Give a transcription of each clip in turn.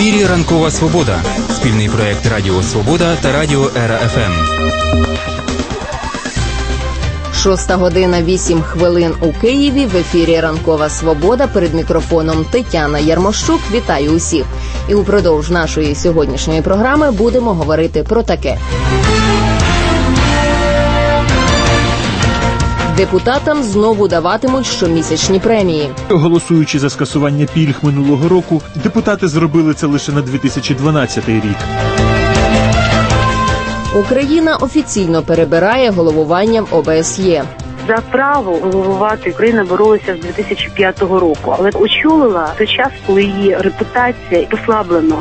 ефірі «Ранкова Свобода» – спільний проєкт Радіо Свобода та Радіо Ера ФМ. 6:08 у Києві. В ефірі «Ранкова Свобода». Перед мікрофоном Тетяна Ярмощук. Вітаю усіх. І упродовж нашої сьогоднішньої програми будемо говорити про таке. Депутатам знову даватимуть щомісячні премії. Голосуючи за скасування пільг минулого року, депутати зробили це лише на 2012 рік. Україна офіційно перебирає головуванням ОБСЄ. За право головувати Україна боролася з 2005 року, але очолила той час, коли її репутація послаблена.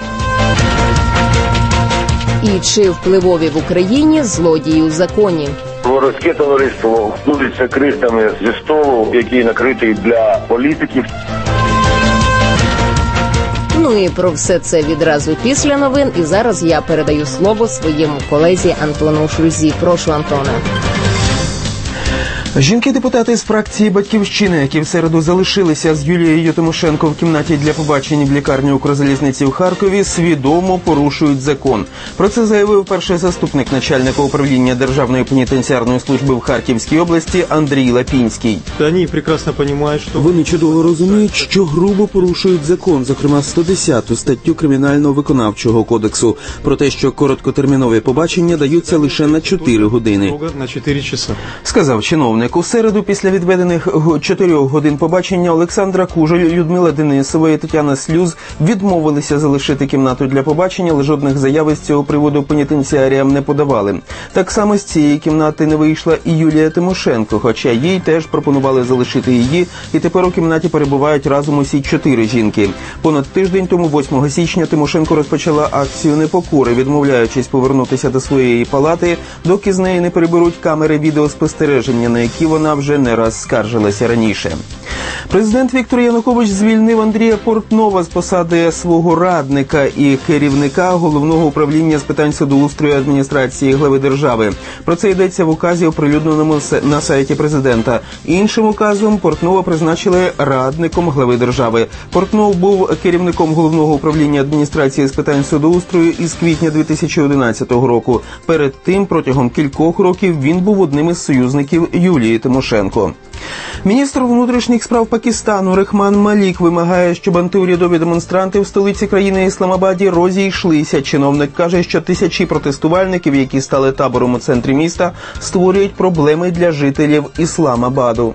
І чи впливові в Україні злодії у законі? Воровське товариство плодиться крихтами зі столу, який накритий для політиків. Ну і про все це відразу після новин. І зараз я передаю слово своєму колезі Антону Шульзі. Прошу, Антоне. Жінки-депутати з фракції «Батьківщина», які в середу залишилися з Юлією Тимошенко в кімнаті для побачень в лікарні Укрзалізниці в Харкові, свідомо порушують закон. Про це заявив перший заступник начальника управління Державної пенітенціарної служби в Харківській області Андрій Лапінський. Вони чудово розуміють, що грубо порушують закон, зокрема 110-ту статтю Кримінально-виконавчого кодексу, про те, що короткотермінові побачення даються лише на 4 години. Сказав чиновник. У середу після відведених 4 годин побачення Олександра Кужель, Людмила Денисова і Тетяна Слюз відмовилися залишити кімнату для побачення, але жодних заяв з цього приводу пенітенціаріям не подавали. Так само з цієї кімнати не вийшла і Юлія Тимошенко, хоча їй теж пропонували залишити її, і тепер у кімнаті перебувають разом усі 4 жінки. Понад тиждень тому, 8 січня, Тимошенко розпочала акцію непокори, відмовляючись повернутися до своєї палати, доки з неї не переберуть камери відеоспостереження, на які вона вже не раз скаржилася раніше. Президент Віктор Янукович звільнив Андрія Портнова з посади свого радника і керівника Головного управління з питань судоустрою адміністрації глави держави. Про це йдеться в указі, оприлюдненому на сайті президента. Іншим указом Портнова призначили радником глави держави. Портнов був керівником Головного управління адміністрації з питань судоустрою із квітня 2011 року. Перед тим, протягом кількох років, він був одним із союзників Юлії Тимошенко. Міністр внутрішніх справ Пакистану Рехман Малік вимагає, щоб антиурядові демонстранти в столиці країни Ісламабаді розійшлися. Чиновник каже, що тисячі протестувальників, які стали табором у центрі міста, створюють проблеми для жителів Ісламабаду.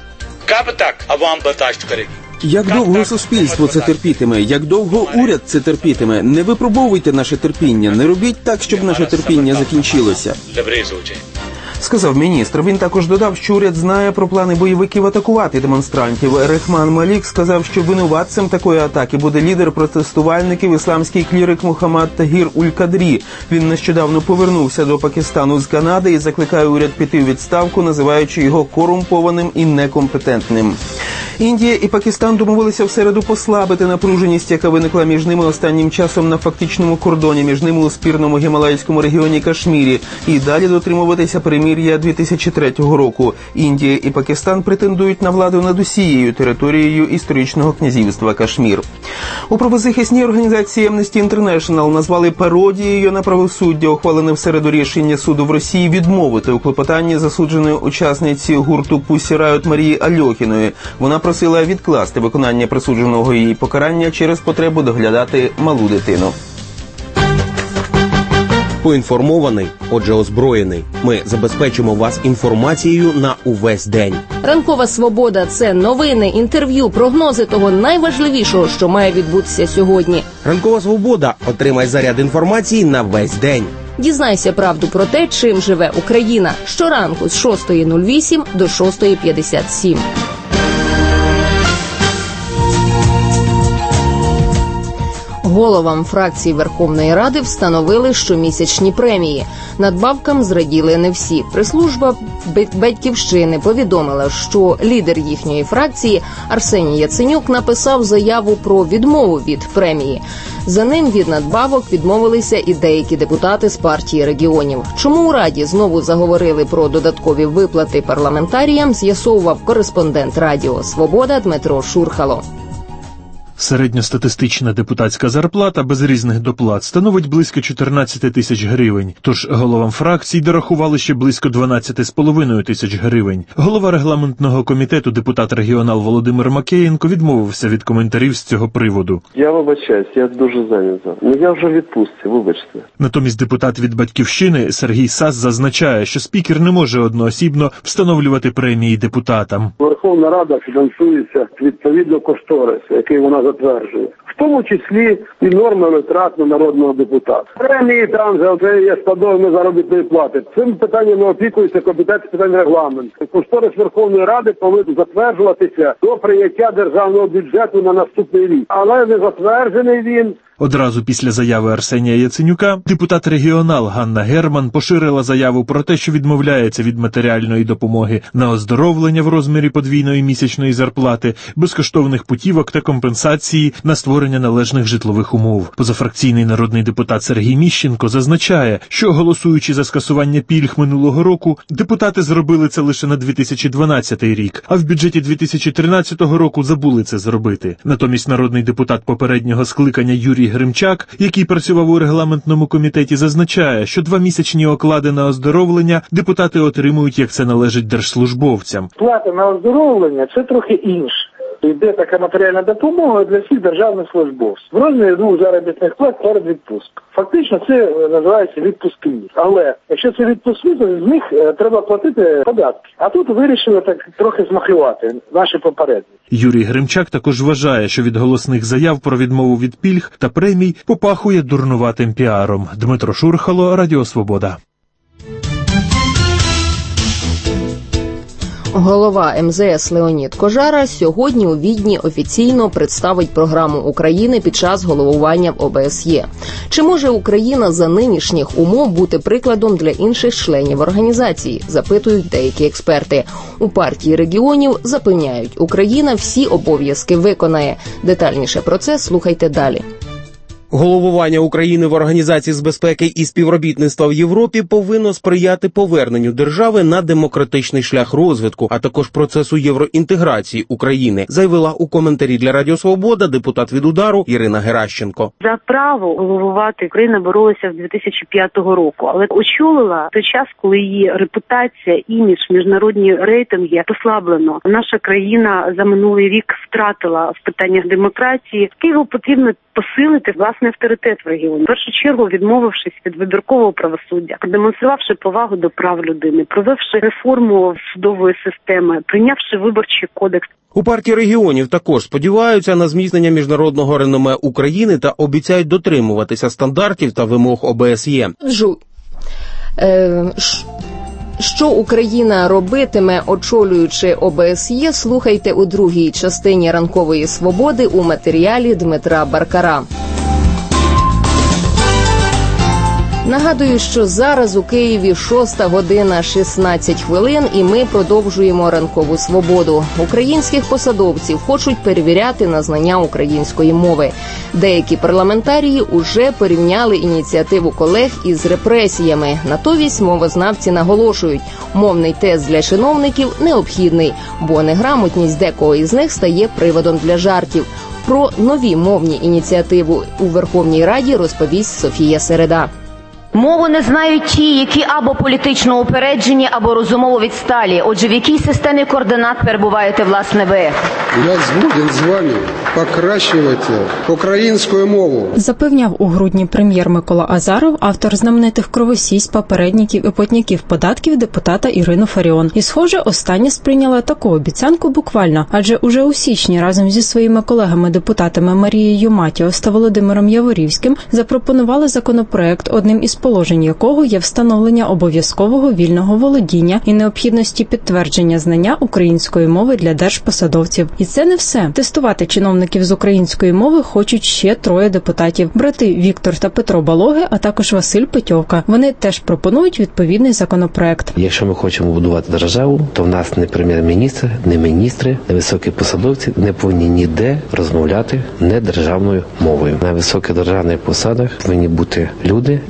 Як довго суспільство це терпітиме? Як довго уряд це терпітиме? Не випробовуйте наше терпіння, не робіть так, щоб наше терпіння закінчилося. Сказав міністр. Він також додав, що уряд знає про плани бойовиків атакувати демонстрантів. Рехман Малік сказав, що винуватцем такої атаки буде лідер протестувальників, ісламський клірик Мухаммад Тагір Уль-Кадрі. Він нещодавно повернувся до Пакистану з Канади і закликає уряд піти у відставку, називаючи його корумпованим і некомпетентним. Індія і Пакистан домовилися в середу послабити напруженість, яка виникла між ними останнім часом на фактичному кордоні між ними у спірному гімалайському регіоні Кашмірі і далі дотримуватися перемир'я 2003 року. Індія і Пакистан претендують на владу над усією територією історичного князівства Кашмір. У правозахисній організації Amnesty International назвали пародією на правосуддя ухвалене в середу рішення суду в Росії відмовити у клопотанні засудженої учасниці гурту Pussy Riot Марії Альохіної. Вона просила відкласти виконання присудженого їй покарання через потребу доглядати малу дитину. Поінформований, отже озброєний. Ми забезпечимо вас інформацією на увесь день. Ранкова Свобода – це новини, інтерв'ю, прогнози того найважливішого, що має відбутися сьогодні. Ранкова Свобода. Отримай заряд інформації на весь день. Дізнайся правду про те, чим живе Україна. Щоранку з 6:08 до 6:57. Головам фракцій Верховної Ради встановили щомісячні премії. Надбавкам зраділи не всі. Прес-служба «Батьківщини» повідомила, що лідер їхньої фракції Арсеній Яценюк написав заяву про відмову від премії. За ним від надбавок відмовилися і деякі депутати з партії регіонів. Чому у Раді знову заговорили про додаткові виплати парламентаріям, з'ясовував кореспондент Радіо Свобода Дмитро Шурхало. Середньостатистична депутатська зарплата без різних доплат становить близько 14 тисяч гривень, тож головам фракцій дорахували ще близько 12,5 тисяч гривень. Голова регламентного комітету, депутат-регіонал Володимир Макеєнко, відмовився від коментарів з цього приводу. Я вибачаюсь, я дуже зайнятий. Я вже в відпустці, вибачте. Натомість депутат від «Батьківщини» Сергій Сас зазначає, що спікер не може одноосібно встановлювати премії депутатам. Верховна Рада фінансується відповідно кошторису, який вона затверджує. В тому числі і норми витрат на народного депутата. Премії там за є складовими заробітної плати. Цим питанням опікується комітет з питань регламенту. Кошторис Верховної Ради повинен затверджуватися до прийняття державного бюджету на наступний рік. Але не затверджений він. Одразу після заяви Арсенія Яценюка депутат-регіонал Ганна Герман поширила заяву про те, що відмовляється від матеріальної допомоги на оздоровлення в розмірі подвійної місячної зарплати, безкоштовних путівок та компенсації на створення належних житлових умов. Позафракційний народний депутат Сергій Міщенко зазначає, що, голосуючи за скасування пільг минулого року, депутати зробили це лише на 2012 рік, а в бюджеті 2013 року забули це зробити. Натомість народний депутат попереднього скликання Юрій Гримчак, який працював у регламентному комітеті, зазначає, що 2-місячні оклади на оздоровлення депутати отримують, як це належить держслужбовцям. Плата на оздоровлення – це трохи інше. Йде така матеріальна допомога для всіх державних службовців. В розмірі 2 заробітних плат перед відпустком. Фактично це називається відпускні. Але якщо це відпускні, то з них треба платити податки. А тут вирішили так трохи змахлювати наші попередники. Юрій Гримчак також вважає, що від голосних заяв про відмову від пільг та премій попахує дурнуватим піаром. Дмитро Шурхало, Радіо Свобода. Голова МЗС Леонід Кожара сьогодні у Відні офіційно представить програму України під час головування в ОБСЄ. Чи може Україна за нинішніх умов бути прикладом для інших членів організації, запитують деякі експерти. У партії регіонів запевняють, Україна всі обов'язки виконає. Детальніше про це слухайте далі. Головування України в Організації з безпеки і співробітництва в Європі повинно сприяти поверненню держави на демократичний шлях розвитку, а також процесу євроінтеграції України, заявила у коментарі для Радіо Свобода депутат від «Удару» Ірина Геращенко. За право головувати Україна боролася з 2005 року, але очолила той час, коли її репутація, імідж, міжнародні рейтинги послаблено. Наша країна за минулий рік втратила в питаннях демократії. Києву потрібно посилити власний авторитет в регіоні. В першу чергу відмовившись від вибіркового правосуддя, продемонструвавши повагу до прав людини, провівши реформу судової системи, прийнявши виборчий кодекс. У партії регіонів також сподіваються на зміцнення міжнародного реноме України та обіцяють дотримуватися стандартів та вимог ОБСЄ. Що Україна робитиме, очолюючи ОБСЄ, слухайте у другій частині «Ранкової свободи» у матеріалі Дмитра Баркара. Нагадую, що зараз у Києві 6:16 і ми продовжуємо «Ранкову свободу». Українських посадовців хочуть перевіряти на знання української мови. Деякі парламентарії уже порівняли ініціативу колег із репресіями. Натомість мовознавці наголошують, мовний тест для чиновників необхідний, бо неграмотність декого із них стає приводом для жартів. Про нові мовні ініціативи у Верховній Раді розповість Софія Середа. Мову не знають ті, які або політично упереджені, або розумово відсталі. Отже, в якій системі координат перебуваєте, власне, ви? Я згоден з вами покращувати українську мову. Запевняв у грудні прем'єр Микола Азаров, автор знаменитих кровосість, попередників і платників податків депутата Ірину Фаріон. І, схоже, остання сприйняла таку обіцянку буквально, адже уже у січні разом зі своїми колегами-депутатами Марією Матіос та Володимиром Яворівським запропонували законопроект, одним із положень якого є встановлення обов'язкового вільного володіння і необхідності підтвердження знання української мови для держпосадовців. І це не все. Тестувати чиновників з української мови хочуть ще 3 депутатів. Брати Віктор та Петро Балоги, а також Василь Петьовка. Вони теж пропонують відповідний законопроект. Якщо ми хочемо будувати державу, то в нас не прем'єр-міністр, не міністри, не високі посадовці не повинні ніде розмовляти не державною мовою. На високих державних посадах повинні бути люди, які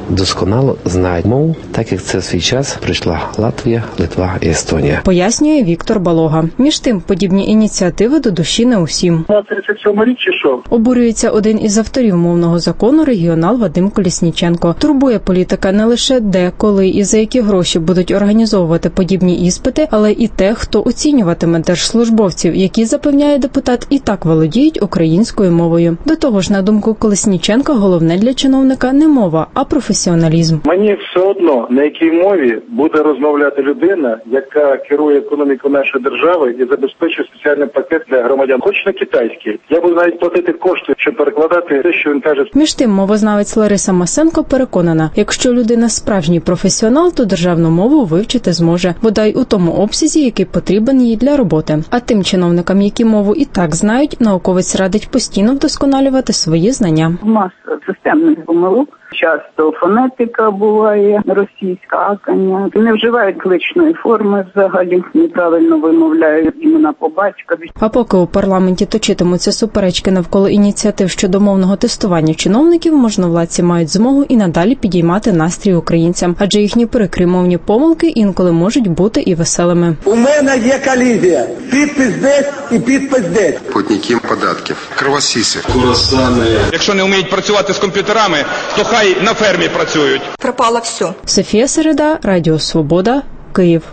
досконало знають мову, так як це в свій час прийшла Латвія, Литва і Естонія. Пояснює Віктор Балога. Між тим, подібні ініціативи до душі не усім. 37 рік чи що? Обурюється один із авторів мовного закону регіонал Вадим Колісніченко. Турбує політика не лише де, коли і за які гроші будуть організовувати подібні іспити, але і те, хто оцінюватиме держслужбовців, які, запевняє депутат, і так володіють українською мовою. До того ж, на думку Колісніченка, головне для чиновника не мова, а професіоналізм. Мені все одно, на якій мові буде розмовляти людина, яка керує економікою нашої держави і забезпечує соціальний пакет для громадян. Хоч на китайський. Я буду навіть платити кошти, щоб перекладати те, що він каже. Між тим, мовознавець Лариса Масенко переконана, якщо людина справжній професіонал, то державну мову вивчити зможе, бодай у тому обсязі, який потрібен їй для роботи. А тим чиновникам, які мову і так знають, науковець радить постійно вдосконалювати свої знання. Маса системних помилок. Часто фонетика буває російська, акання. Не вживають кличної форми взагалі, неправильно вимовляють імена по батькові. А поки у парламенті точитимуться суперечки навколо ініціатив щодо мовного тестування чиновників, можновладці мають змогу і надалі підіймати настрій українцям, адже їхні прикрі мовні помилки інколи можуть бути і веселими. У мене є колізія. Підпис десь і підпис десь. Платники податків, кровосіси, курасани. Якщо не вміють працювати з комп'ютерами, то хай на фермі працюють. Пропало все. Софія Середа, Радіо Свобода, Київ.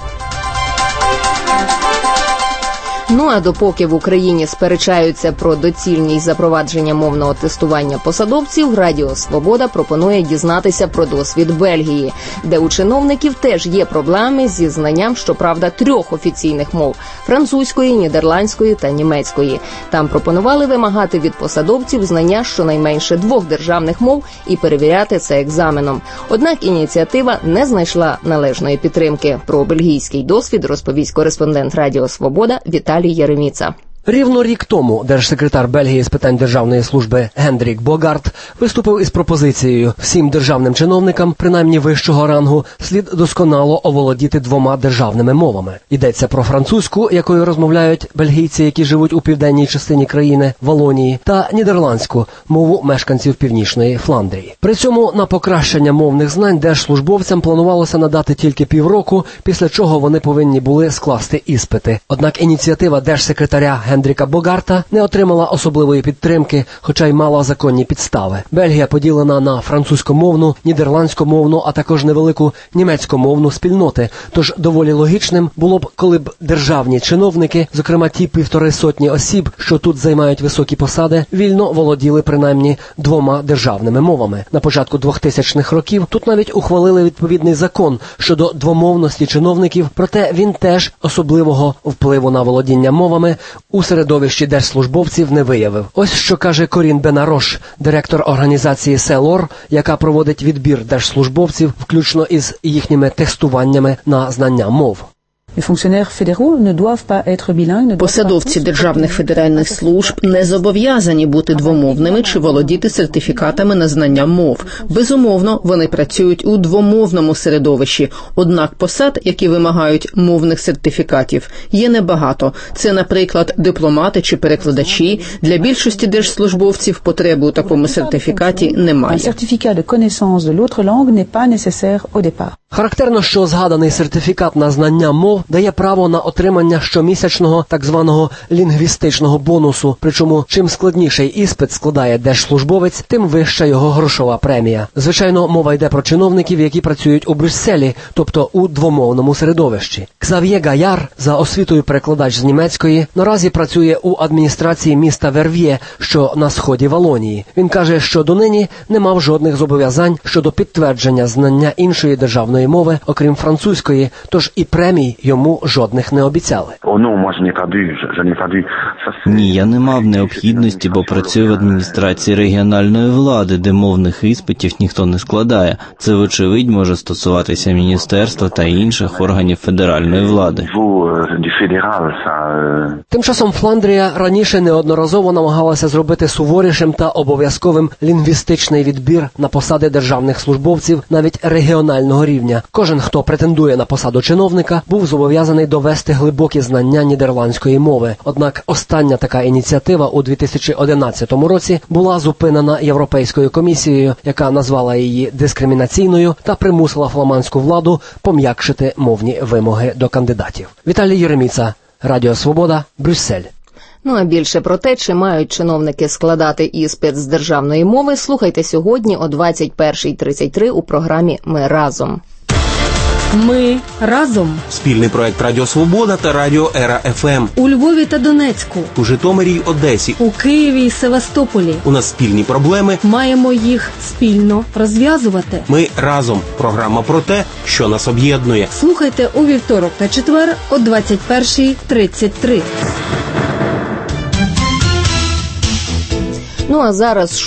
Ну а допоки в Україні сперечаються про доцільність запровадження мовного тестування посадовців, Радіо Свобода пропонує дізнатися про досвід Бельгії, де у чиновників теж є проблеми зі знанням, щоправда, 3 офіційних мов – французької, нідерландської та німецької. Там пропонували вимагати від посадовців знання щонайменше 2 державних мов і перевіряти це екзаменом. Однак ініціатива не знайшла належної підтримки. Про бельгійський досвід розповість кореспондент Радіо Свобода Віталій Єреміца. Рівно рік тому держсекретар Бельгії з питань державної служби Гендрік Богарт виступив із пропозицією: всім державним чиновникам, принаймні вищого рангу, слід досконало оволодіти 2 державними мовами. Йдеться про французьку, якою розмовляють бельгійці, які живуть у південній частині країни, Валонії, та нідерландську, мову мешканців Північної Фландрії. При цьому на покращення мовних знань держслужбовцям планувалося надати тільки півроку, після чого вони повинні були скласти іспити. Однак ініціатива держсекретаря Гендріка Богарта не отримала особливої підтримки, хоча й мала законні підстави. Бельгія поділена на французькомовну, нідерландськомовну, а також невелику німецькомовну спільноти. Тож доволі логічним було б, коли б державні чиновники, зокрема ті 150 осіб, що тут займають високі посади, вільно володіли принаймні 2 державними мовами. На початку 2000-х років тут навіть ухвалили відповідний закон щодо двомовності чиновників, проте він теж особливого впливу на володіння мовами у середовищі держслужбовців не виявив. Ось що каже Корін Бенарош, директор організації СЕЛОР, яка проводить відбір держслужбовців, включно із їхніми тестуваннями на знання мов. Посадовці державних федеральних служб не зобов'язані бути двомовними чи володіти сертифікатами на знання мов. Безумовно, вони працюють у двомовному середовищі. Однак посад, які вимагають мовних сертифікатів, є небагато. Це, наприклад, дипломати чи перекладачі. Для більшості держслужбовців потреби у такому сертифікаті немає. Характерно, що згаданий сертифікат на знання мов дає право на отримання щомісячного так званого лінгвістичного бонусу, причому чим складніший іспит складає держслужбовець, тим вища його грошова премія. Звичайно, мова йде про чиновників, які працюють у Брюсселі, тобто у двомовному середовищі. Ксав'є Гаяр, за освітою перекладач з німецької, наразі працює у адміністрації міста Верв'є, що на сході Валонії. Він каже, що донині не мав жодних зобов'язань щодо підтвердження знання іншої державної мови, окрім французької, тож і премій йому жодних не обіцяли. Ні, я не мав необхідності, бо працюю в адміністрації регіональної влади, де мовних іспитів ніхто не складає. Це, вочевидь, може стосуватися міністерства та інших органів федеральної влади. Тим часом Фландрія раніше неодноразово намагалася зробити суворішим та обов'язковим лінгвістичний відбір на посади державних службовців навіть регіонального рівня. грудня. Кожен, хто претендує на посаду чиновника, був зобов'язаний довести глибокі знання нідерландської мови. Однак остання така ініціатива у 2011 році була зупинена Європейською комісією, яка назвала її дискримінаційною та примусила фламандську владу пом'якшити мовні вимоги до кандидатів. Віталій Єреміца, Радіо Свобода, Брюссель. Ну а більше про те, чи мають чиновники складати іспит з державної мови, слухайте сьогодні о 21:33 у програмі «Ми разом». Ми разом. Спільний проект Радіо Свобода та Радіо Ера ФМ. У Львові та Донецьку. У Житомирі й Одесі. У Києві й Севастополі. У нас спільні проблеми. Маємо їх спільно розв'язувати. Ми разом. Програма про те, що нас об'єднує. Слухайте у вівторок та четвер о 21:33. Ну а зараз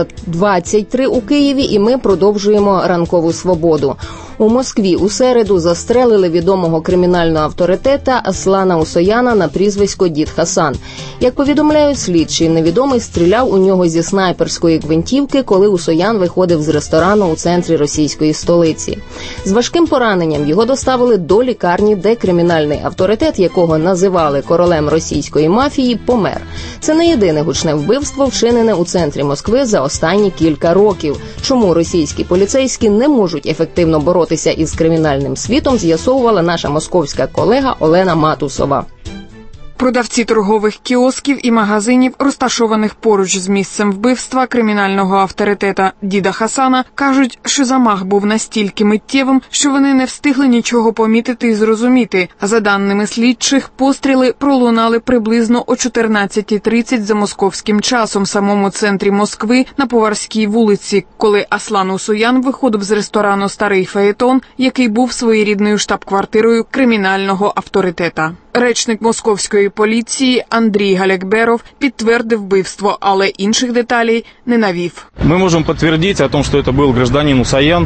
6:23 у Києві, і ми продовжуємо ранкову свободу. У Москві у середу застрелили відомого кримінального авторитета Аслана Усояна на прізвисько Дід Хасан. Як повідомляють слідчі, невідомий стріляв у нього зі снайперської гвинтівки, коли Усоян виходив з ресторану у центрі російської столиці. З важким пораненням його доставили до лікарні, де кримінальний авторитет, якого називали королем російської мафії, помер. Це не єдине гучне вбивство, вчинене у центрі Москви за останні кілька років. Чому російські поліцейські не можуть ефективно боротися із кримінальним світом, з'ясовувала наша московська колега Олена Матусова. Продавці торгових кіосків і магазинів, розташованих поруч з місцем вбивства кримінального авторитета Діда Хасана, кажуть, що замах був настільки миттєвим, що вони не встигли нічого помітити і зрозуміти. За даними слідчих, постріли пролунали приблизно о 14:30 за московським часом в самому центрі Москви на Поварській вулиці, коли Аслан Усоян виходив з ресторану «Старий Фаетон», який був своєрідною штаб-квартирою кримінального авторитета. Речник московської поліції Андрій Галякберов підтвердив вбивство, але інших деталей не навів. Ми можемо підтвердити, що це був громадянин Усоян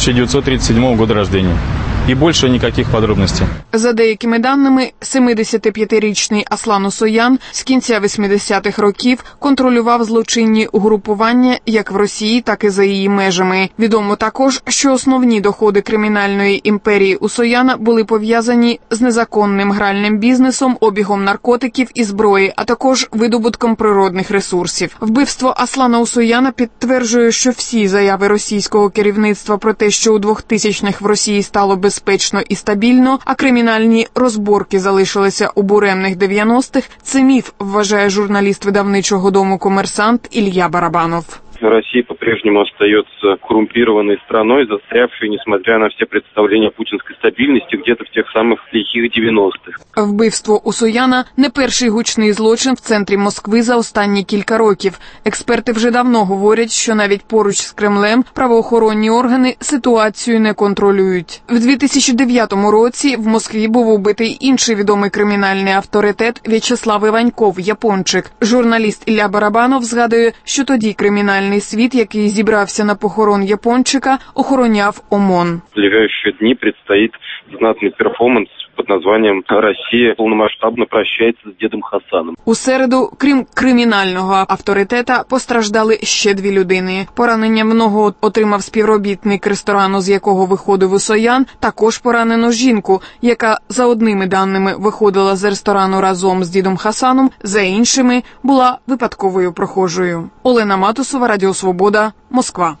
1937 року народження. І більше ніяких подробностей. За деякими даними, 75-річний Аслан Усоян з кінця 80-х років контролював злочинні угрупування як в Росії, так і за її межами. Відомо також, що основні доходи кримінальної імперії Усояна були пов'язані з незаконним гральним бізнесом, обігом наркотиків і зброї, а також видобутком природних ресурсів. Вбивство Аслана Усояна підтверджує, що всі заяви російського керівництва про те, що у 2000-х в Росії стало безпечно і стабільно, а кримінальні розборки залишилися у буремних 90-х, це міф, вважає журналіст видавничого дому «Коммерсант» Илья Барабанов. Россия по-прежнему остается коррумпированной страной, застрявшей, несмотря на все представления путинской стабильности, где-то в тех самых лихих 90-х. Вбивство Усояна – не перший гучний злочин в центрі Москви за останні кілька років. Експерти вже давно говорять, що навіть поруч з Кремлем правоохоронні органи ситуацію не контролюють. В 2009 році в Москві був убитий інший відомий кримінальний авторитет В'ячеслав Іваньков, япончик. Журналіст Ілля Барабанов згадує, що тоді кримінальний світ, який зібрався на похорон япончика, охороняв ОМОН. В ближайшие дни предстоит знатный перформанс под названием «Россия полномасштабно прощается з Дідом Хасаном». У середу, крім кримінального авторитета, постраждали ще дві людини. Поранення в ногу отримав співробітник ресторану, з якого виходив Усоян. Також поранено жінку, яка, за одними даними, виходила з ресторану разом з Дідом Хасаном, за іншими, була випадковою прохожою. Олена Матусова, Радіо Свобода, Москва.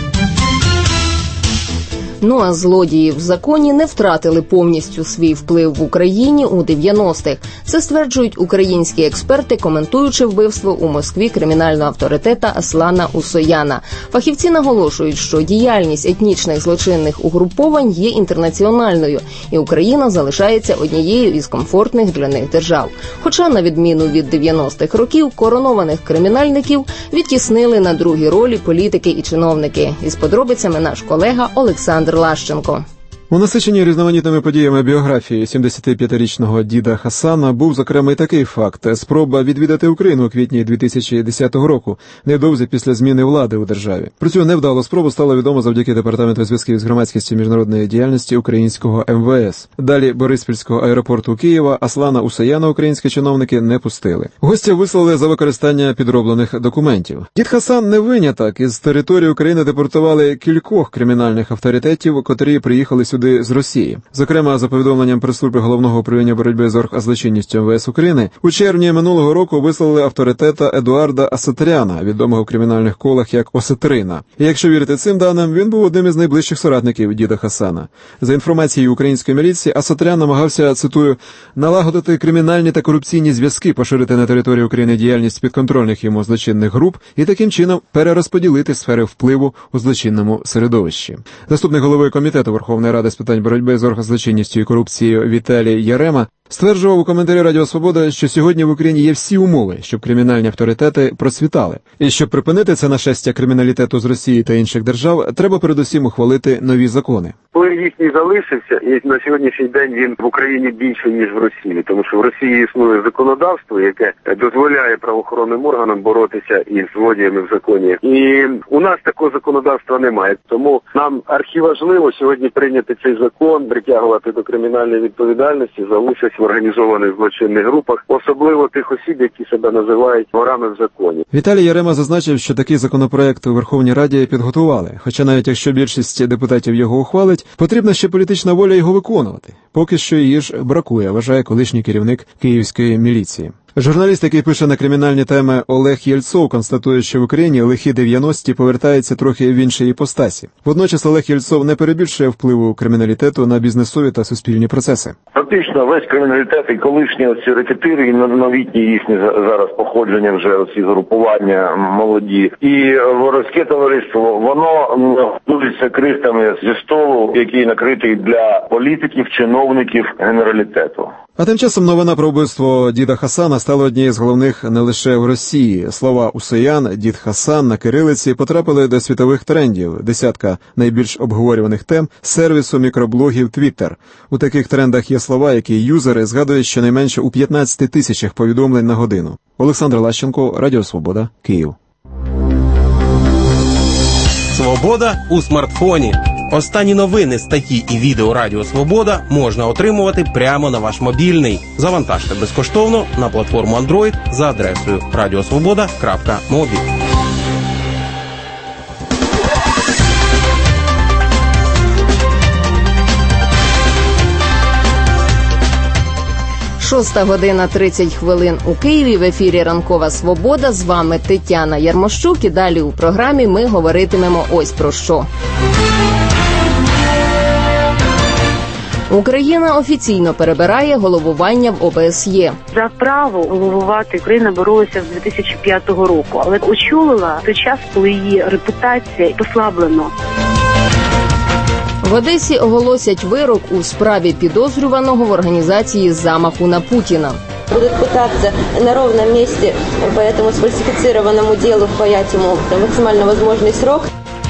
Ну а злодії в законі не втратили повністю свій вплив в Україні у 90-х. Це стверджують українські експерти, коментуючи вбивство у Москві кримінального авторитета Аслана Усояна. Фахівці наголошують, що діяльність етнічних злочинних угруповань є інтернаціональною, і Україна залишається однією із комфортних для них держав. Хоча, на відміну від 90-х років, коронованих кримінальників відтіснили на другі ролі політики і чиновники. Із подробицями наш колега Олександр Лащенко. У насиченні різноманітними подіями біографії 75-річного діда Хасана був, зокрема, і такий факт – спроба відвідати Україну у квітні 2010 року, невдовзі після зміни влади у державі. Про цю невдалу спробу стало відомо завдяки Департаменту зв'язків з громадськістю міжнародної діяльності українського МВС. Далі Бориспільського аеропорту Києва Аслана Усаяна українські чиновники не пустили. Гостя вислали за використання підроблених документів. Дід Хасан не виняток. Із території України депортували кількох кримінальних авторитетів, котрі приїхали сюди з Росії. Зокрема, за повідомленням прес-служби Головного управління боротьби з оргзлочинністю МВС України, у червні минулого року вислали авторитета Едуарда Асатряна, відомого в кримінальних колах як Осетрина. І якщо вірити цим даним, він був одним із найближчих соратників діда Хасана. За інформацією української міліції, Асатрян намагався, цитую, налагодити кримінальні та корупційні зв'язки, поширити на території України діяльність підконтрольних йому злочинних груп і таким чином перерозподілити сфери впливу у злочинному середовищі. Заступник голови комітету Верховної Ради з питань боротьби з оргзлочинністю і корупцією Віталій Ярема стверджував у коментарі Радіо Свобода, що сьогодні в Україні є всі умови, щоб кримінальні авторитети процвітали. І щоб припинити це нашестя криміналітету з Росії та інших держав, треба передусім ухвалити нові закони. Вплив їхній залишився, і на сьогоднішній день він в Україні більше, ніж в Росії. Тому що в Росії існує законодавство, яке дозволяє правоохоронним органам боротися із злодіями в законі. І у нас такого законодавства немає. Тому нам архіважливо сьогодні прийняти цей закон, притягувати до кримінальної відповідальності за участь в організованих злочинних групах, особливо тих осіб, які себе називають ворами в законі. Віталій Ярема зазначив, що такий законопроект у Верховній Раді підготували. Хоча навіть якщо більшість депутатів його ухвалить, потрібна ще політична воля його виконувати. Поки що її ж бракує, вважає колишній керівник київської міліції. Журналіст, який пише на кримінальні теми Олег Єльцов, констатує, що в Україні лихі 90-ті повертаються трохи в іншій іпостасі. Водночас Олег Єльцов не перебільшує впливу криміналітету на бізнесові та суспільні процеси. Фактично весь криміналітет і колишні оці рекетири, і новітні їхні зараз походження вже оці групування молоді. І воровське товариство, воно готується крихтами зі столу, який накритий для політиків, чиновників, генералітету. А тим часом новина про вбивство діда Хасана стала однією з головних не лише в Росії. Слова Усаян, дід Хасан на кирилиці потрапили до світових трендів, десятка найбільш обговорюваних тем сервісу мікроблогів Twitter. У таких трендах є слова, які юзери згадують щонайменше у 15 тисячах повідомлень на годину. Олександр Лащенко, Радіо Свобода, Київ. Свобода у смартфоні. Останні новини, статті і відео Радіо Свобода можна отримувати прямо на ваш мобільний. Завантажте безкоштовно на платформу Android за адресою radiosvoboda.mobi. Шоста година 30 хвилин у Києві. В ефірі «Ранкова Свобода». З вами Тетяна Ярмощук. І далі у програмі ми говоритимемо ось про що. Україна офіційно перебирає головування в ОБСЄ. За право головувати Україна боролася з 2005 року, але очолила той час, коли її репутація послаблена. В Одесі оголосять вирок у справі підозрюваного в організації замаху на Путіна. Будут пытаться на ровном месте по этому сфальсифицированному делу впаять ему максимально возможный срок.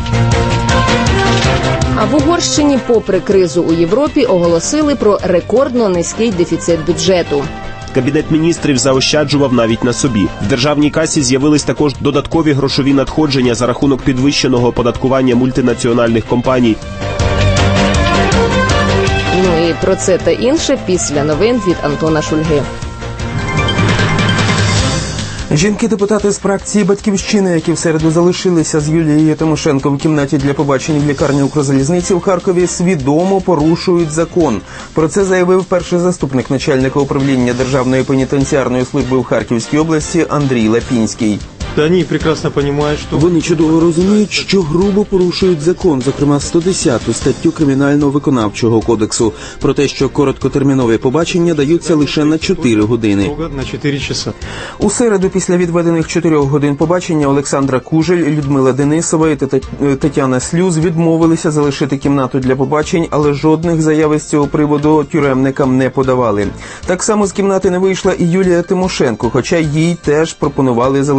А в Угорщині, попри кризу у Європі, оголосили про рекордно низький дефіцит бюджету. Кабінет міністрів заощаджував навіть на собі. В державній касі з'явились також додаткові грошові надходження за рахунок підвищеного оподаткування мультинаціональних компаній. Ну і про це та інше після новин від Антона Шульги. Жінки-депутати з фракції «Батьківщина», які в середу залишилися з Юлією Тимошенко в кімнаті для побачень в лікарні Укрзалізниці в Харкові, свідомо порушують закон. Про це заявив перший заступник начальника управління Державної пенітенціарної служби в Харківській області Андрій Лапінський. Вони чудово розуміють, що грубо порушують закон, зокрема 110 статтю Кримінально-виконавчого кодексу, про те, що короткотермінові побачення даються лише на 4 години. У середу після відведених 4 годин побачення Олександра Кужель, Людмила Денисова і Тетяна Слюз відмовилися залишити кімнату для побачень, але жодних заяв із цього приводу тюремникам не подавали. Так само з кімнати не вийшла і Юлія Тимошенко, хоча їй теж пропонували залишити її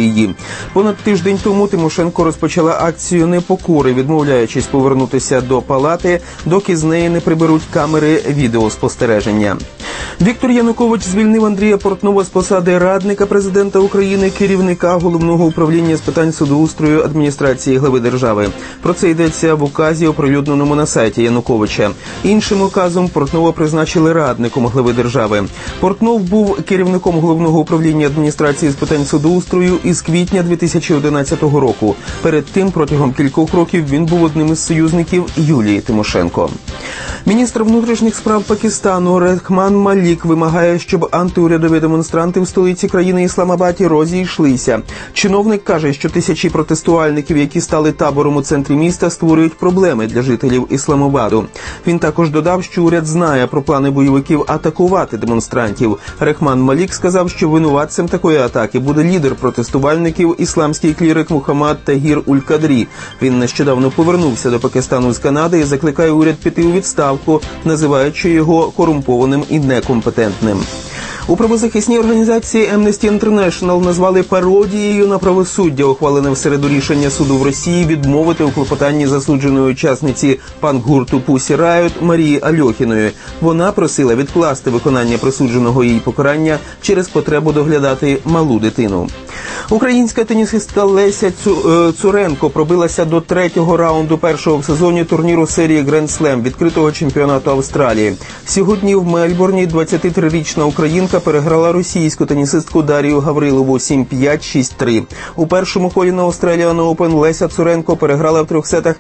її. Понад тиждень тому Тимошенко розпочала акцію непокори, відмовляючись повернутися до палати, доки з неї не приберуть камери відеоспостереження. Віктор Янукович звільнив Андрія Портнова з посади радника президента України, керівника Головного управління з питань судоустрою адміністрації глави держави. Про це йдеться в указі, оприлюдненому на сайті Януковича. Іншим указом Портнова призначили радником глави держави. Портнов був керівником Головного управління адміністрації з питань судоустрою із квітня 2011 року. Перед тим, протягом кількох років, він був одним із союзників Юлії Тимошенко. Міністр внутрішніх справ Пакистану Рехман Малік вимагає, щоб антиурядові демонстранти в столиці країни Ісламабаді розійшлися. Чиновник каже, що тисячі протестувальників, які стали табором у центрі міста, створюють проблеми для жителів Ісламабаду. Він також додав, що уряд знає про плани бойовиків атакувати демонстрантів. Рехман Малік сказав, що винуватцем такої атаки буде лідер протестувальників, ісламський клірик Мухаммад Тагір Уль-Кадрі. Він нещодавно повернувся до Пакистану з Канади і закликає уряд піти у відставку, називаючи його корумпованим і некомпетентним. У правозахисній організації Amnesty International назвали пародією на правосуддя ухвалене в середу рішення суду в Росії відмовити у клопотанні засудженої учасниці панк-гурту Pussy Riot Марії Альохіної. Вона просила відкласти виконання присудженого їй покарання через потребу доглядати малу дитину. Українська тенісистка Леся Цуренко пробилася до третього раунду першого в сезоні турніру серії Гранд Слем відкритого чемпіонату Австралії. Сьогодні в Мельбурні 23-річна українка переграла російську тенісистку Дарію Гаврилову 7-5, 6-3. У першому колі на Australian Open Леся Цуренко переграла в трьох сетах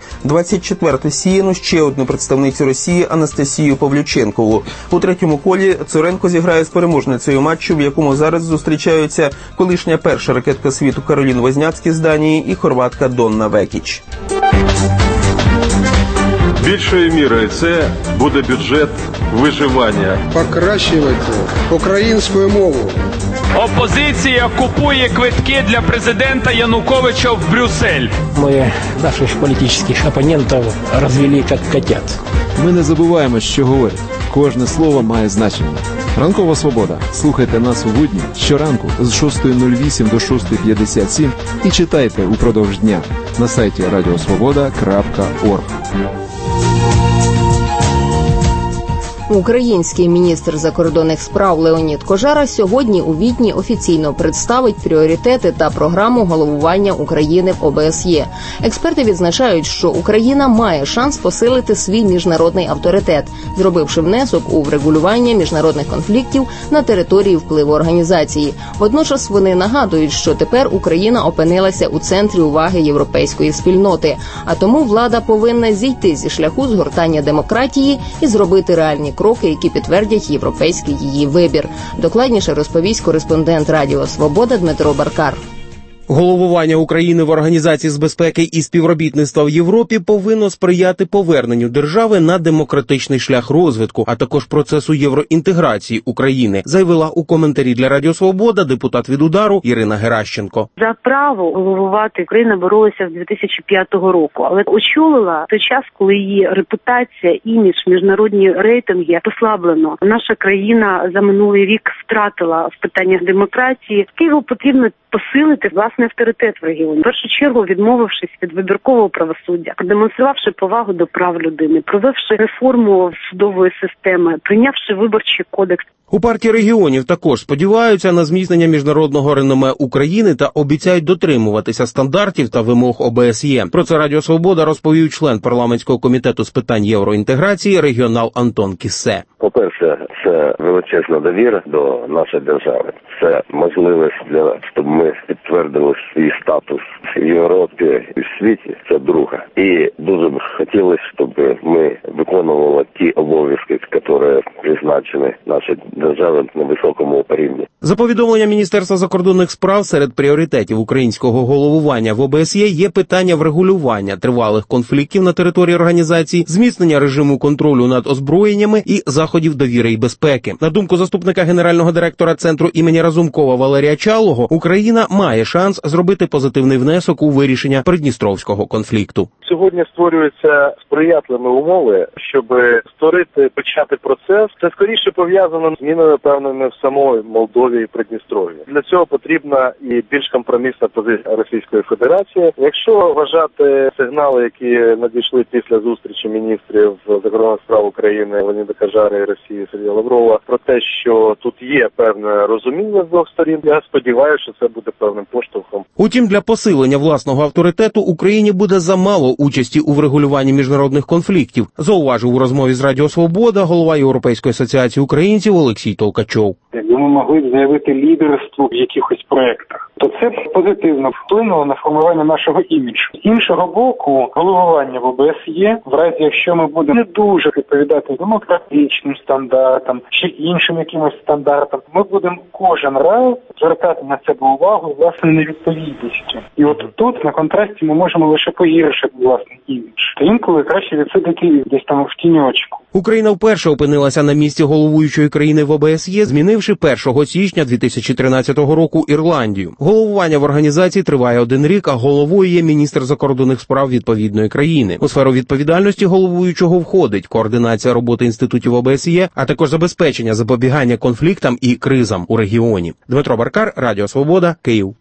24-ту сіяну ще одну представницю Росії Анастасію Павлюченкову. У третьому колі Цуренко зіграє з переможницею матчу, в якому зараз зустрічаються колишня перша ракетка світу Каролін Возняцькі з Данії і хорватка Донна Векіч. Більшою мірою це буде бюджет виживання. Покращувати українську мову. Опозиція купує квитки для президента Януковича в Брюссель. Ми наших політичних опонентів розвели як котят. Ми не забуваємо, що говорять. Кожне слово має значення. Ранкова свобода. Слухайте нас у будні щоранку з 6:08 до 6:57 і читайте упродовж дня на сайті radiosvoboda.org. Український міністр закордонних справ Леонід Кожара сьогодні у Відні офіційно представить пріоритети та програму головування України в ОБСЄ. Експерти відзначають, що Україна має шанс посилити свій міжнародний авторитет, зробивши внесок у врегулювання міжнародних конфліктів на території впливу організації. Водночас вони нагадують, що тепер Україна опинилася у центрі уваги європейської спільноти, а тому влада повинна зійти зі шляху згортання демократії і зробити реальні кроки, які підтвердять європейський її вибір. Докладніше розповість кореспондент Радіо Свобода Дмитро Баркар. Головування України в Організації з безпеки і співробітництва в Європі повинно сприяти поверненню держави на демократичний шлях розвитку, а також процесу євроінтеграції України, заявила у коментарі для Радіо Свобода депутат від «Удару» Ірина Геращенко. За право головувати Україна боролася з 2005 року, але очолила той час, коли її репутація, імідж, міжнародні рейтинги послаблено. Наша країна за минулий рік втратила в питаннях демократії. Києву потрібно посилити власний авторитет в регіоні. В першу чергу відмовившись від вибіркового правосуддя, продемонструвавши повагу до прав людини, провівши реформу судової системи, прийнявши виборчий кодекс. У партії регіонів також сподіваються на зміцнення міжнародного реноме України та обіцяють дотримуватися стандартів та вимог ОБСЄ. Про це Радіо Свобода розповів член парламентського комітету з питань євроінтеграції регіонал Антон Кіссе. По-перше, це величезна довіра до нашої держави. Це можливість щоб ми підтвердили свій статус в Європі і в світі. Це друге. І дуже б хотілося, щоб ми виконували ті обов'язки, які призначені нашій держави на високому рівні. За повідомленням Міністерства закордонних справ, серед пріоритетів українського головування в ОБСЄ є питання врегулювання тривалих конфліктів на території організації, зміцнення режиму контролю над озброєннями і заходів довіри і безпеки. На думку заступника генерального директора Центру імені Разумкова Валерія Чалого, Україна має шанс зробити позитивний внесок у вирішення придністровського конфлікту. сьогодні створюються сприятливі умови, щоб почати процес. Це скоріше пов'язано з змінами певними в самої Молдові і Придністров'ї. Для цього потрібна і більш компромісна позиція Російської Федерації. Якщо вважати сигнали, які надійшли після зустрічі міністрів закордонних справ України Леоніда Кажара і Росії Сергія Лаврова про те, що тут є певне розуміння з двох сторін, я сподіваюся, що це буде певним поштовхом. Утім, для посилення власного авторитету Україні буде замало участі у врегулюванні міжнародних конфліктів, зауважив у розмові з Радіо Свобода голова Європейської асоціації українців Олексій Толкачов. Якби ми могли б заявити лідерство в якихось проєктах, то це позитивно вплинуло на формування нашого іміджу. З іншого боку, головування в ОБСЄ, в разі якщо ми будемо не дуже відповідати демократичним стандартам чи іншим якимось стандартам, ми будемо кожен раз звертати на себе увагу власне невідповідністю. І от тут на контрасті ми можемо лише погіршити власний імідж. Та інколи краще відсидити десь там в тіньочку. Україна вперше опинилася на місці головуючої країни в ОБСЄ, змінивши 1 січня 2013 року Ірландію. Головування в організації триває 1 рік, а головою є міністр закордонних справ відповідної країни. У сферу відповідальності головуючого входить координація роботи інститутів ОБСЄ, а також забезпечення запобігання конфліктам і кризам у регіоні. Дмитро Баркар, Радіо Свобода, Київ.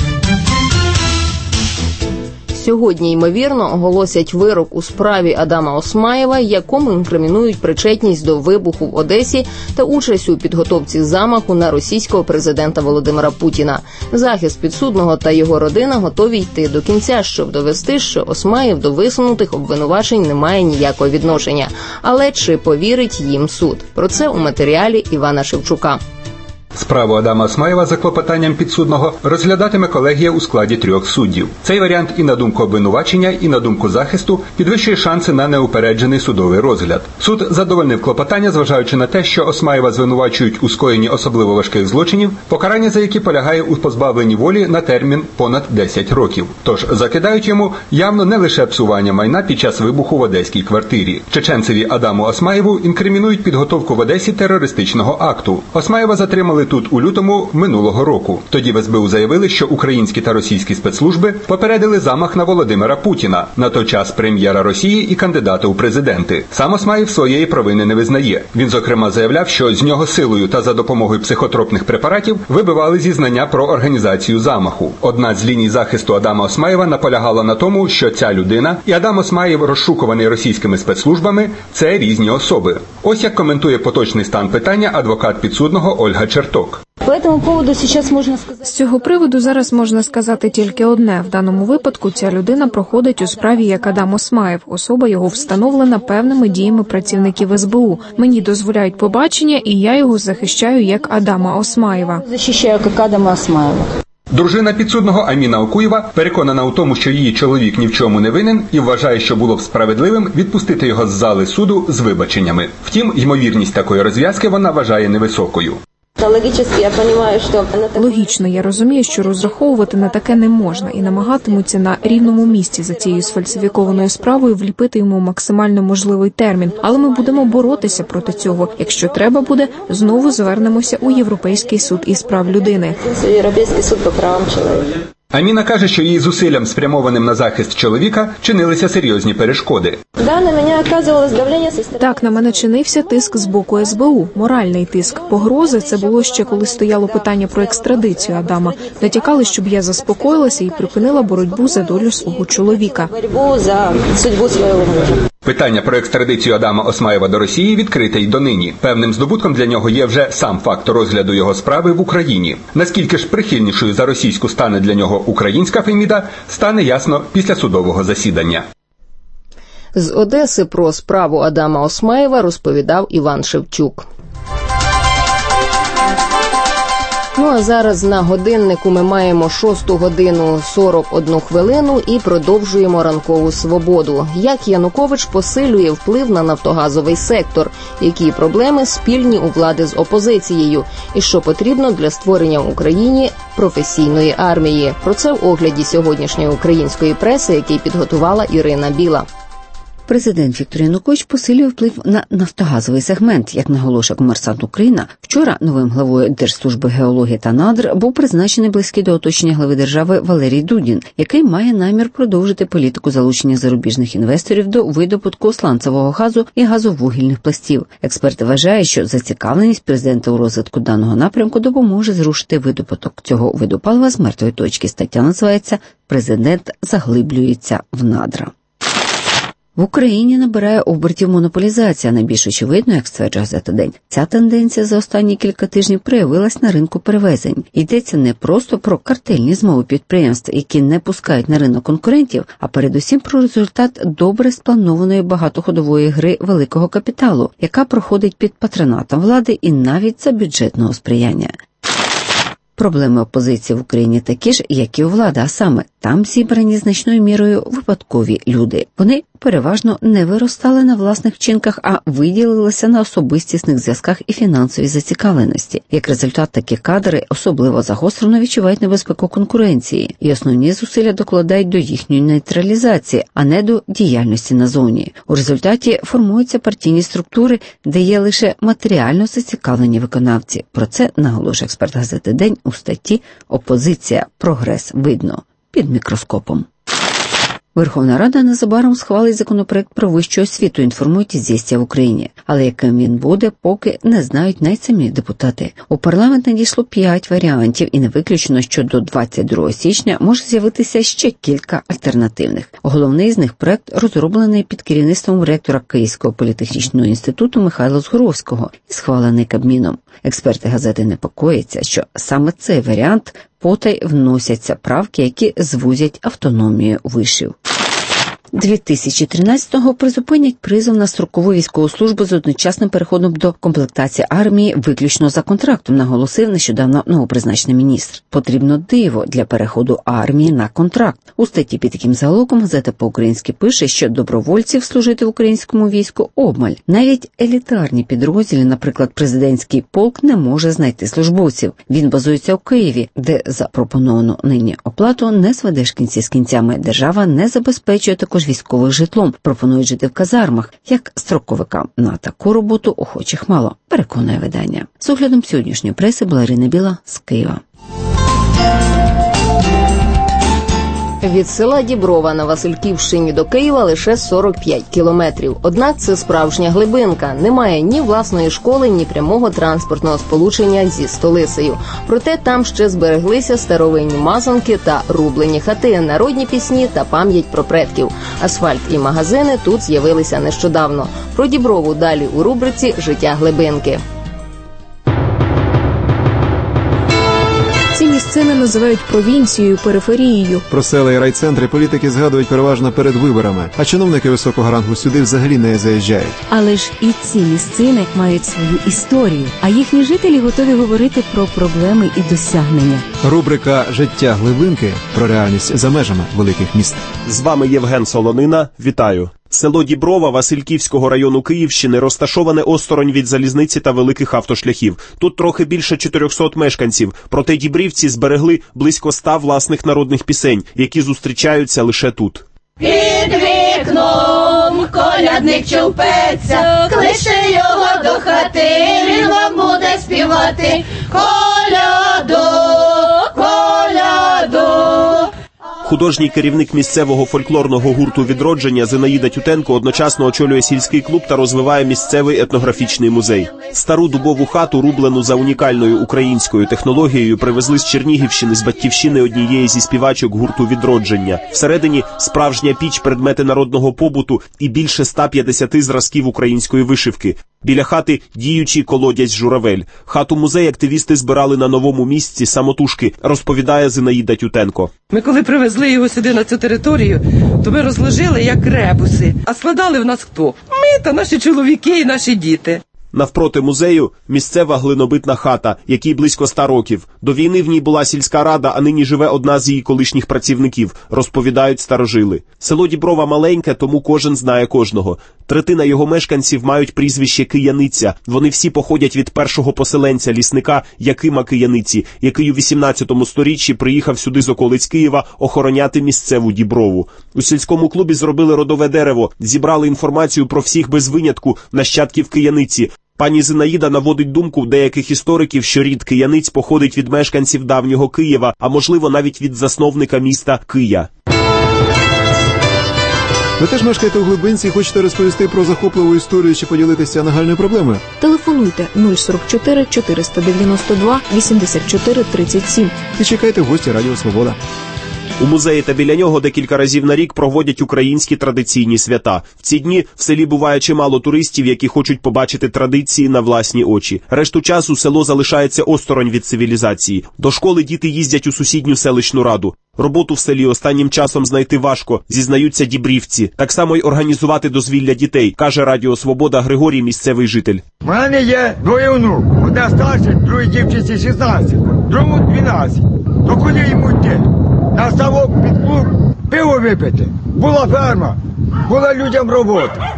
Сьогодні, ймовірно, оголосять вирок у справі Адама Осмаєва, якому інкримінують причетність до вибуху в Одесі та участь у підготовці замаху на російського президента Володимира Путіна. Захист підсудного та його родина готові йти до кінця, щоб довести, що Осмаєв до висунутих обвинувачень не має ніякого відношення. Але чи повірить їм суд? Про це у матеріалі Івана Шевчука. Справу Адама Осмаєва за клопотанням підсудного розглядатиме колегія у складі 3 суддів. Цей варіант і на думку обвинувачення, і на думку захисту підвищує шанси на неупереджений судовий розгляд. Суд задовольнив клопотання, зважаючи на те, що Осмаєва звинувачують у скоєнні особливо важких злочинів, покарання за які полягає у позбавленні волі на термін понад 10 років. Тож закидають йому явно не лише псування майна під час вибуху в одеській квартирі. Чеченцеві Адаму Осмаєву інкримінують підготовку в Одесі терористичного акту. Осмаєва затримали тут у лютому минулого року. Тоді в СБУ заявили, що українські та російські спецслужби попередили замах на Володимира Путіна, на той час прем'єра Росії і кандидата у президенти. Сам Осмаєв своєї провини не визнає. Він, зокрема, заявляв, що з нього силою та за допомогою психотропних препаратів вибивали зізнання про організацію замаху. Одна з ліній захисту Адама Осмаєва наполягала на тому, що ця людина і Адам Осмаєв, розшукуваний російськими спецслужбами, це різні особи. Ось як коментує поточний стан питання адвокат підсудного Ольга Черток. З цього приводу зараз можна сказати тільки одне. В даному випадку ця людина проходить у справі як Адам Осмаєв. Особа його встановлена певними діями працівників СБУ. Мені дозволяють побачення, і я його захищаю як Адама Осмаєва. Дружина підсудного Аміна Окуєва переконана у тому, що її чоловік ні в чому не винен і вважає, що було б справедливим відпустити його з зали суду з вибаченнями. Втім, ймовірність такої розв'язки вона вважає невисокою. Логічно, я розумію, що розраховувати на таке не можна і намагатимуться на рівному місці за цією сфальсифікованою справою вліпити йому максимально можливий термін. Але ми будемо боротися проти цього. Якщо треба буде, знову звернемося у Європейський суд із прав людини. Європейський суд по правам чоловіка. Аміна каже, що її зусиллям, спрямованим на захист чоловіка, чинилися серйозні перешкоди. Так, на мене чинився тиск з боку СБУ, моральний тиск. Погрози – це було ще коли стояло питання про екстрадицію Адама. Натякали, щоб я заспокоїлася і припинила боротьбу за долю свого чоловіка. Питання про екстрадицію Адама Осмаєва до Росії відкрите й донині. Певним здобутком для нього є вже сам факт розгляду його справи в Україні. Наскільки ж прихильнішою за російську стане для нього українська Феміда, стане ясно після судового засідання. З Одеси про справу Адама Осмаєва розповідав Іван Шевчук. Ну а зараз на годиннику ми маємо 6 годину 41 хвилину і продовжуємо ранкову свободу. Як Янукович посилює вплив на нафтогазовий сектор, які проблеми спільні у влади з опозицією і що потрібно для створення в Україні професійної армії. Про це в огляді сьогоднішньої української преси, який підготувала Ірина Біла. Президент Віктор Янукович посилює вплив на нафтогазовий сегмент. Як наголошує «Комерсант Україна», вчора новим главою Держслужби геології та надр був призначений близький до оточення глави держави Валерій Дудін, який має намір продовжити політику залучення зарубіжних інвесторів до видобутку сланцевого газу і газовугільних пластів. Експерти вважають, що зацікавленість президента у розвитку даного напрямку допоможе зрушити видобуток цього виду палива з мертвої точки. Стаття називається «Президент заглиблюється в надра». В Україні набирає обертів монополізація. Найбільш очевидно, як стверджує газета «День», ця тенденція за останні кілька тижнів проявилась на ринку перевезень. Йдеться не просто про картельні змови підприємств, які не пускають на ринок конкурентів, а передусім про результат добре спланованої багатоходової гри великого капіталу, яка проходить під патронатом влади і навіть за бюджетного сприяння. Проблеми опозиції в Україні такі ж, як і у влади, а саме там зібрані значною мірою випадкові люди. Вони переважно не виростали на власних вчинках, а виділилися на особистісних зв'язках і фінансовій зацікавленості. Як результат, такі кадри особливо загострено відчувають небезпеку конкуренції і основні зусилля докладають до їхньої нейтралізації, а не до діяльності назовні. У результаті формуються партійні структури, де є лише матеріально зацікавлені виконавці. Про це наголошує експерт газети «День» у статті «Опозиція. Прогрес видно» під мікроскопом. Верховна Рада незабаром схвалить законопроект про вищу освіту, інформують «Ізвістія» в Україні. Але яким він буде, поки не знають навіть самі депутати. У парламент надійшло 5 варіантів і не виключено, що до 22 січня може з'явитися ще кілька альтернативних. Головний з них проект розроблений під керівництвом ректора Київського політехнічного інституту Михайла Згуровського і схвалений Кабміном. Експерти газети непокояться, що саме цей варіант потай вносяться правки, які звузять автономію вишів. 2013-го призупинять призов на строкову військову службу з одночасним переходом до комплектації армії виключно за контрактом, наголосив нещодавно новопризначений міністр. Потрібно диво для переходу армії на контракт. У статті під таким заголовком газета по-українськи пише, що добровольців служити в українському війську обмаль. Навіть елітарні підрозділи, наприклад, президентський полк, не може знайти службовців. Він базується у Києві, де запропоновану нині оплату не зведеш кінці з кінцями. Держава не забезпечує також військових житлом, пропонують жити в казармах. Як строковикам на таку роботу охочих мало, переконує видання. З оглядом сьогоднішньої преси була Ірина Біла з Києва. Від села Діброва на Васильківщині до Києва лише 45 кілометрів. Однак це справжня глибинка. Немає ні власної школи, ні прямого транспортного сполучення зі столицею. Проте там ще збереглися старовинні мазанки та рублені хати, народні пісні та пам'ять про предків. Асфальт і магазини тут з'явилися нещодавно. Про Діброву далі у рубриці «Життя глибинки». Ці місцини називають провінцією, периферією. Про села і райцентри політики згадують переважно перед виборами, а чиновники високого рангу сюди взагалі не заїжджають. Але ж і ці місцини мають свою історію, а їхні жителі готові говорити про проблеми і досягнення. Рубрика «Життя глибинки» про реальність за межами великих міст. З вами Євген Солонина. Вітаю. Село Діброва Васильківського району Київщини розташоване осторонь від залізниці та великих автошляхів. Тут трохи більше 400 мешканців, проте дібрівці зберегли близько 100 власних народних пісень, які зустрічаються лише тут. Під вікном колядник човпеться, кличе його до хати, він вам буде співати коляду, коляду. Художній керівник місцевого фольклорного гурту «Відродження» Зинаїда Тютенко одночасно очолює сільський клуб та розвиває місцевий етнографічний музей. Стару дубову хату, рублену за унікальною українською технологією, привезли з Чернігівщини, з батьківщини однієї зі співачок гурту «Відродження». Всередині справжня піч, предмети народного побуту і більше 150 зразків української вишивки. Біля хати діючий колодязь «Журавель». Хату-музей активісти збирали на новому місці самотужки, розповідає Зинаїда Тютенко. Ми коли привезли його сюди на цю територію, то ми розложили як ребуси. А складали в нас хто? Ми та наші чоловіки і наші діти. Навпроти музею – місцева глинобитна хата, якій близько 100 років. До війни в ній була сільська рада, а нині живе одна з її колишніх працівників, розповідають старожили. Село Діброва маленьке, тому кожен знає кожного. Третина його мешканців мають прізвище Кияниця. Вони всі походять від першого поселенця, лісника Якима Кияниці, який у 18 сторіччі приїхав сюди з околиць Києва охороняти місцеву Діброву. У сільському клубі зробили родове дерево, зібрали інформацію про всіх без винятку нащадків Кияниці. Пані Зинаїда наводить думку деяких істориків, що рід Кияниць походить від мешканців давнього Києва, а можливо навіть від засновника міста Кия. Ви теж мешкаєте у Глибинці і хочете розповісти про захопливу історію чи поділитися нагальною проблемою? Телефонуйте 044 492 84 37. І чекайте в гості Радіо Свобода. У музеї та біля нього декілька разів на рік проводять українські традиційні свята. В ці дні в селі буває чимало туристів, які хочуть побачити традиції на власні очі. Решту часу село залишається осторонь від цивілізації. До школи діти їздять у сусідню селищну раду. Роботу в селі останнім часом знайти важко, зізнаються дібрівці. Так само й організувати дозвілля дітей, каже Радіо Свобода Григорій, місцевий житель. У мене є двоє онук. Одна старша, другій дівчинці 16, другому 12. То куди йому йти? На ставок під клуб пиво випити. Була ферма, була людям робота.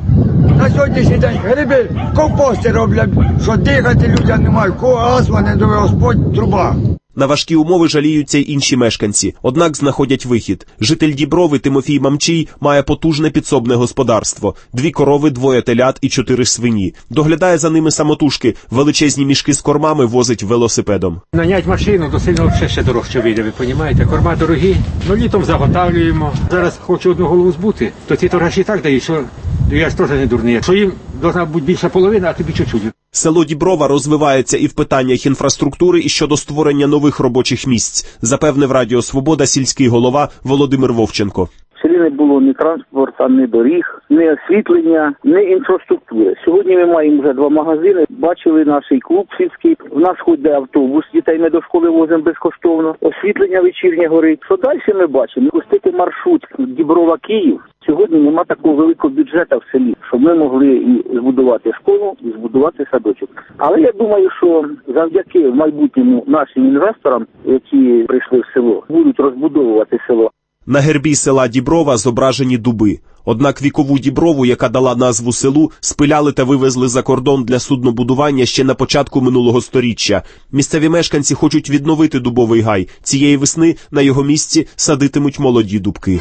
На сьогоднішній день гриби компости роблять, що дихати людям немає, кого астма не дове Господь труба. На важкі умови жаліються й інші мешканці, однак знаходять вихід. Житель Діброви Тимофій Мамчий має потужне підсобне господарство. 2 корови, 2 телят і 4 свині. Доглядає за ними самотужки, величезні мішки з кормами возить велосипедом. Нанять машину до сильно ще дорожче вийде, ви розумієте? Корма дорогі, літом заготавлюємо. Зараз хочу одну голову збути, то ці торгаші так дають, що я ж теж не дурний. Що їм повинна бути більша половина, а тобі чуть-чуть. Село Діброва розвивається і в питаннях інфраструктури, і щодо створення нових робочих місць, запевнив Радіо Свобода сільський голова Володимир Вовченко. В селі не було ні транспорту, ні доріг, ні освітлення, ні інфраструктури. Сьогодні ми маємо вже 2 магазини. Бачили наш клуб сільський. В нас ходить автобус, дітей ми до школи возимо безкоштовно. Освітлення вечірнє горить. Що далі ми бачимо? Пустити маршрут Діброва-Київ. Сьогодні нема такого великого бюджету в селі, щоб ми могли і збудувати школу, і збудувати садочок. Але я думаю, що завдяки в майбутньому нашим інвесторам, які прийшли в село, будуть розбудовувати село. На гербі села Діброва зображені дуби. Однак вікову Діброву, яка дала назву селу, спиляли та вивезли за кордон для суднобудування ще на початку минулого сторіччя. Місцеві мешканці хочуть відновити дубовий гай. Цієї весни на його місці садитимуть молоді дубки.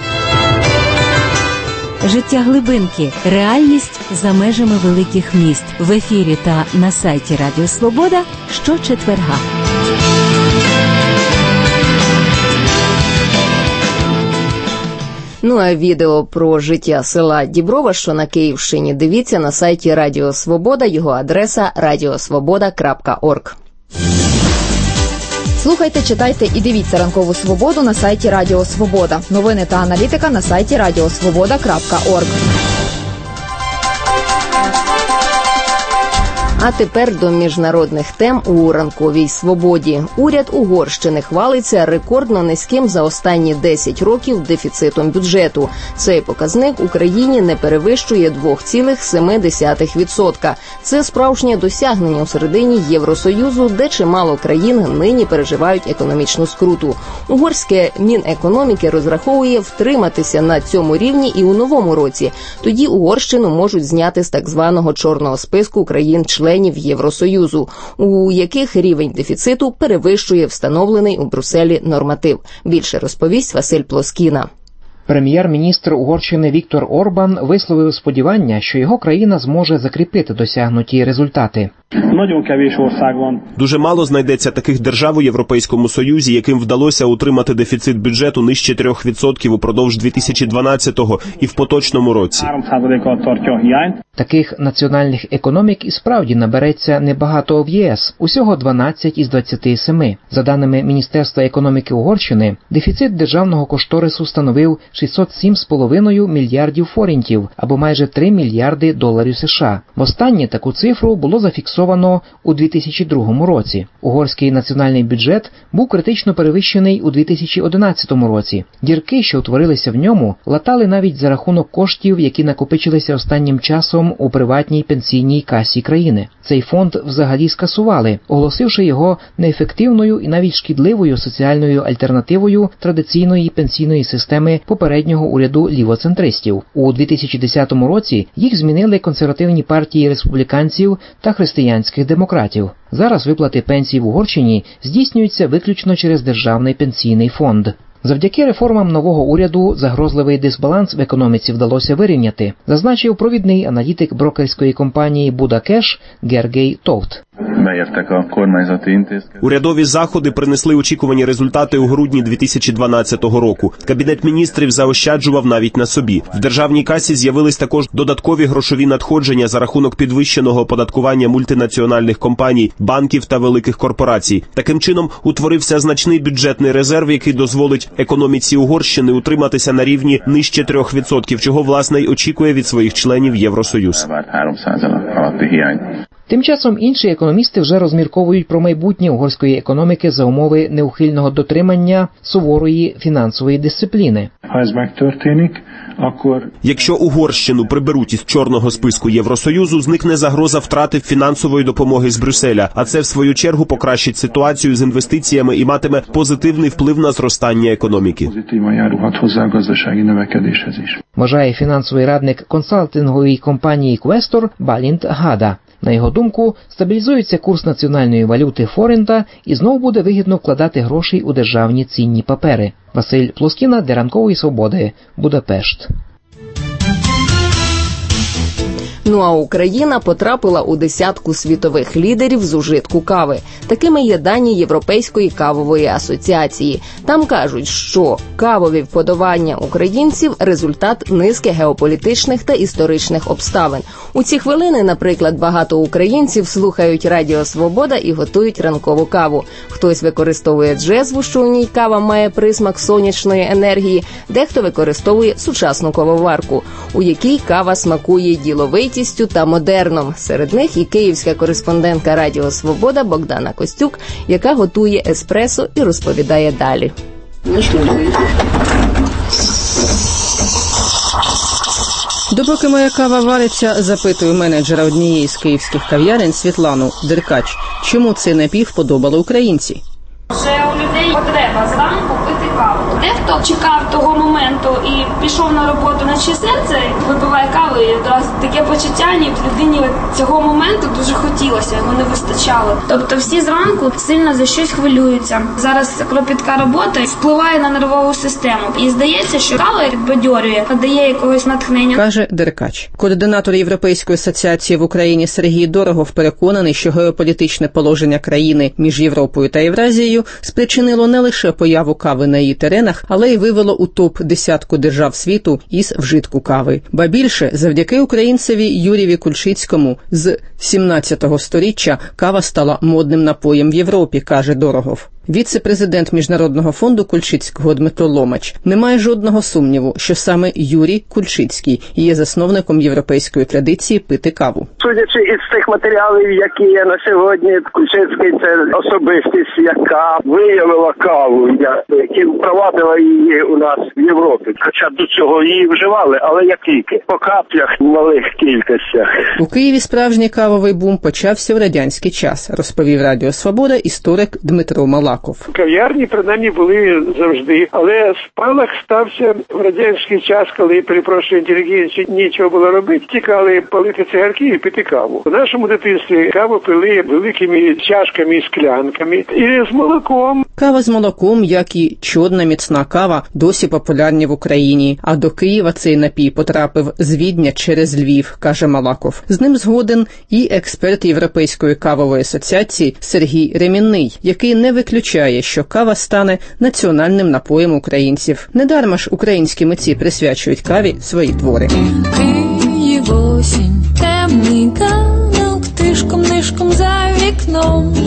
Життя глибинки. Реальність за межами великих міст. В ефірі та на сайті Радіо Свобода щочетверга. Ну а відео про життя села Діброва, що на Київщині, дивіться на сайті Радіо Свобода, його адреса radiosvoboda.org. Слухайте, читайте і дивіться «Ранкову свободу» на сайті Радіо Свобода. Новини та аналітика на сайті radiosvoboda.org. А тепер до міжнародних тем у «Ранковій свободі». Уряд Угорщини хвалиться рекордно низьким за останні 10 років дефіцитом бюджету. Цей показник Україні не перевищує 2,7%. Це справжнє досягнення у середині Євросоюзу, де чимало країн нині переживають економічну скруту. Угорське Мінекономіки розраховує втриматися на цьому рівні і у новому році. Тоді Угорщину можуть зняти з так званого чорного списку країн-членів Євросоюзу, у яких рівень дефіциту перевищує встановлений у Брюсселі норматив. Більше розповість Василь Плоскіна. Прем'єр-міністр Угорщини Віктор Орбан висловив сподівання, що його країна зможе закріпити досягнуті результати. Дуже мало знайдеться таких держав у Європейському Союзі, яким вдалося утримати дефіцит бюджету нижче 3% упродовж 2012-го і в поточному році. Таких національних економік і справді набереться небагато в ЄС, усього 12 із 27. За даними Міністерства економіки Угорщини, дефіцит державного кошторису становив 607,5 мільярдів форінтів, або майже 3 мільярди доларів США. Востаннє таку цифру було зафіксовано зафіксовано у 2002 році. Угорський національний бюджет був критично перевищений у 2011 році. Дірки, що утворилися в ньому, латали навіть за рахунок коштів, які накопичилися останнім часом у приватній пенсійній касі країни. Цей фонд взагалі скасували, оголосивши його неефективною і навіть шкідливою соціальною альтернативою традиційної пенсійної системи попереднього уряду лівоцентристів. У 2010 році їх змінили консервативні партії республіканців та християнських демократів. Зараз виплати пенсій в Угорщині здійснюються виключно через державний пенсійний фонд. Завдяки реформам нового уряду загрозливий дисбаланс в економіці вдалося вирівняти, зазначив провідний аналітик брокерської компанії Будакеш Гергей Товт. Урядові заходи принесли очікувані результати у грудні 2012 року. Кабінет міністрів заощаджував навіть на собі. В державній касі з'явились також додаткові грошові надходження за рахунок підвищеного оподаткування мультинаціональних компаній, банків та великих корпорацій. Таким чином утворився значний бюджетний резерв, який дозволить економіці Угорщини утриматися на рівні нижче 3%, чого, власне, й очікує від своїх членів Євросоюз. Тим часом інші економісти вже розмірковують про майбутнє угорської економіки за умови неухильного дотримання суворої фінансової дисципліни. Якщо Угорщину приберуть із чорного списку Євросоюзу, зникне загроза втрати фінансової допомоги з Брюсселя, а це в свою чергу покращить ситуацію з інвестиціями і матиме позитивний вплив на зростання економіки. Вважає фінансовий радник консалтингової компанії Questor Балінт Гада. На його думку, стабілізується курс національної валюти форинта і знову буде вигідно вкладати гроші у державні цінні папери. Василь Плоскіна для Ранкової Свободи, Будапешт. Ну а Україна потрапила у десятку світових лідерів з ужитку кави. Такими є дані Європейської кавової асоціації. Там кажуть, що кавові вподобання українців – результат низки геополітичних та історичних обставин. У ці хвилини, наприклад, багато українців слухають Радіо Свобода і готують ранкову каву. Хтось використовує джезву, що у ній кава має присмак сонячної енергії, дехто використовує сучасну кавоварку, у якій кава смакує діловитістю та модерном. Серед них і київська кореспондентка Радіо Свобода Богдана Костюк, яка готує еспресо і розповідає далі. Допоки моя кава вариться, запитую менеджера однієї з київських кав'ярень Світлану Деркач, чому цей напій вподобали українці. Вже у людей потреба зранку пити каву. Дехто чекав того моменту і пішов на роботу, наче серце випиває каву, і одразу таке почуття, ніби людині цього моменту дуже хотілося, його не вистачало. Тобто всі зранку сильно за щось хвилюються. Зараз кропітка робота впливає на нервову систему. І здається, що кава підбадьорює, надає якогось натхнення. Каже Деркач. Координатор Європейської асоціації в Україні Сергій Дорогов переконаний, що геополітичне положення країни між Європою та Євразією спричинило не лише появу кави на її теренах, але й вивело у топ-10 держав світу із вжитку кави. Ба більше, завдяки українцеві Юрієві Кульчицькому з 17-го сторіччя кава стала модним напоєм в Європі, каже Дорогов. Віце-президент Міжнародного фонду Кульчицького Дмитро Ломач. Немає жодного сумніву, що саме Юрій Кульчицький є засновником європейської традиції пити каву. Судячи із тих матеріалів, які є на сьогодні, Кульчицький – це особистість, яка виявила каву, яка впровадила її у нас в Європі. Хоча до цього її вживали, але як тільки, по каплях, в малих кількостях. У Києві справжній кавовий бум почався в радянський час, розповів Радіо Свобода історик Дмитро Малак. Кав'ярні, принаймні, були завжди, але спалах стався в радянський час, коли, перепрошую, інтелігенції нічого було робити, тікали палити цигарки і пити каву. У нашому дитинстві каву пили великими чашками і склянками і з молоком. Кава з молоком, як і чорна міцна кава, досі популярні в Україні. А до Києва цей напій потрапив з Відня через Львів, каже Малаков. З ним згоден і експерт Європейської кавової асоціації Сергій Ремінний, який не виключає, що кава стане національним напоєм українців. Недарма ж українські митці присвячують каві свої твори. Київ осінь, темний ганок, тишком-нишком за вікном.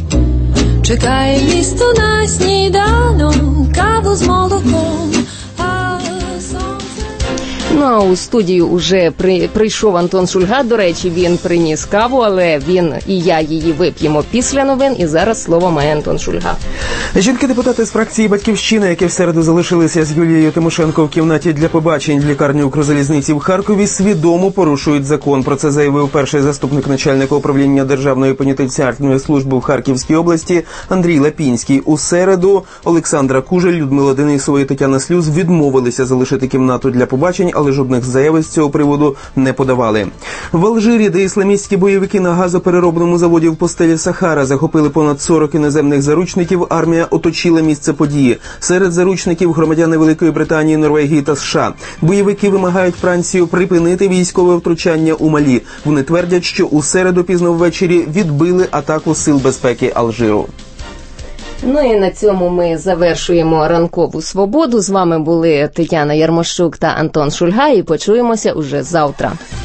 Чекає місто на сніданок, каву з молоком. Ну а у студію уже прийшов Антон Шульга. До речі, він приніс каву, але він і я її вип'ємо після новин. І зараз слово має Антон Шульга. Жінки-депутати з фракції «Батьківщина», які в середу залишилися з Юлією Тимошенко в кімнаті для побачень в лікарні Укрзалізниці в Харкові, свідомо порушують закон. Про це заявив перший заступник начальника управління Державної пенітенціарної служби в Харківській області Андрій Лапінський. У середу Олександра Кужель, Людмила Денисова і Тетяна Слюз відмовилися залишити кімнату для побачень, але жодних заяв з цього приводу не подавали. В Алжирі, де ісламістські бойовики на газопереробному заводі в Постелі Сахара захопили понад 40 іноземних заручників, армія оточила місце події. Серед заручників громадяни Великої Британії, Норвегії та США. Бойовики вимагають Францію припинити військове втручання у Малі. Вони твердять, що у середу пізно ввечері відбили атаку сил безпеки Алжиру. Ну і на цьому ми завершуємо ранкову свободу. З вами були Тетяна Ярмощук та Антон Шульга і почуємося уже завтра.